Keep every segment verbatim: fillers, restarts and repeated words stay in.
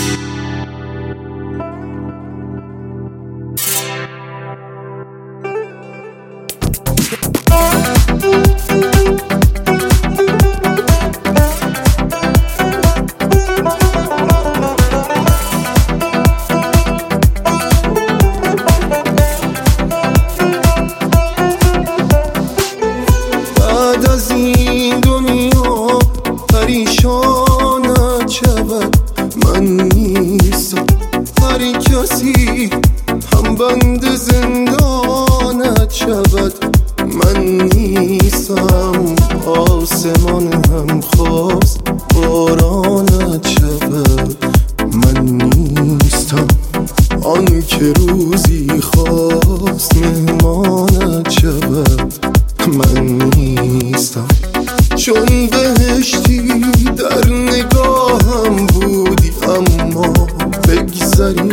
بعد از این دنیا پریشانت شود، من نیستم هر کسی هم بند زندانت شود، من نیستم آسمان هم خواست بارانت شود، من نیستم آن که روزی خواست مهمانت شود، من نیستم چون بهشتی در نگاهم بودی اما بگذری،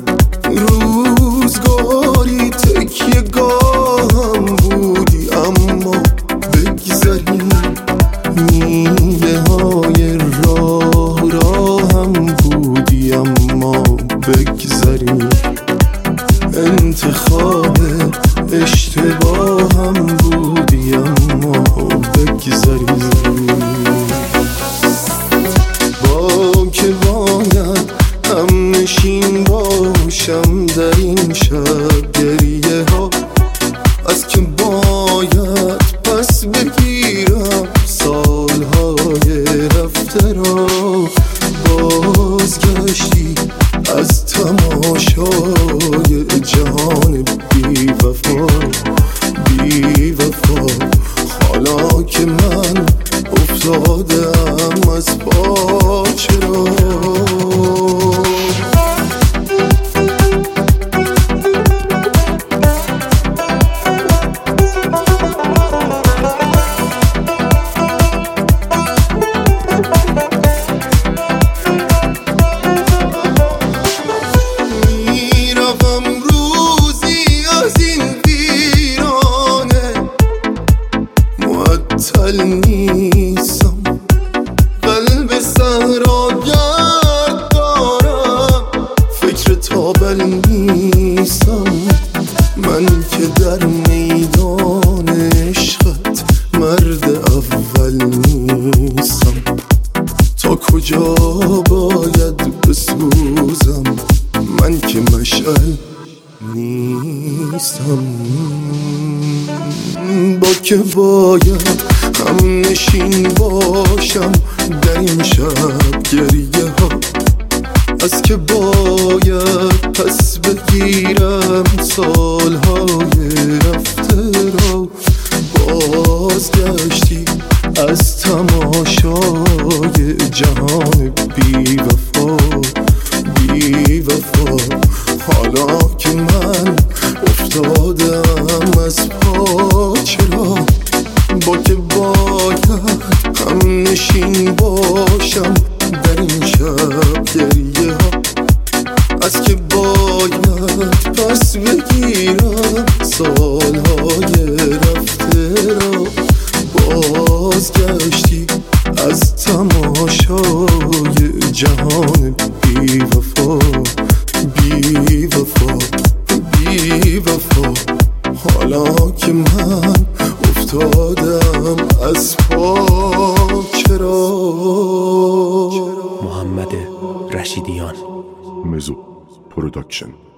روزگاری تکیه گاهم بودی اما بگذری، میله های راه راهم بودی اما بگذری، انتخاب اشتباهم بودی اما بگذری، با که باید هم نشین باشم در این شب گریه ها، از که باید پس بگیرم سالهای رفته را، بازگشتی از تماشای جهان بی وفا بی وفا، حالا که من افتادم از پا چرا معطل نیستم، قلب صحراگرد دارم، فکر تابل نیستم، من که در میدان عشقت مرد اول نیستم، تا کجا باید بسوزم، من که مشعل نیستم، با که باید هم نشین باشم در این شب گریه ها، از که باید پس بگیرم سالهای رفته را، بازگشتی از تماشای جهان بی وفا بی وفا، حالا که من افتادم از پا چرا، با که باید هم نشین باشم در این شب گریه ها، از که باید پس بگیرم سالهای رفته را، بازگشتی از تماشای جهان بی وفا بی وفا بی وفا، حالا که من افتادم از پا چرا. محمد رشیدیان، مزو پروداکشن.